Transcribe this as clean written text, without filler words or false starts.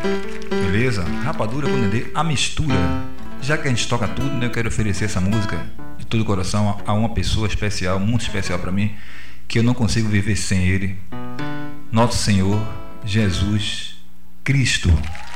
Beleza? Rapadura com Dendê, a mistura. Já que a gente toca tudo, né, eu quero oferecer essa música de todo o coração a uma pessoa especial, muito especial para mim, que eu não consigo viver sem ele. Nosso Senhor Jesus Cristo.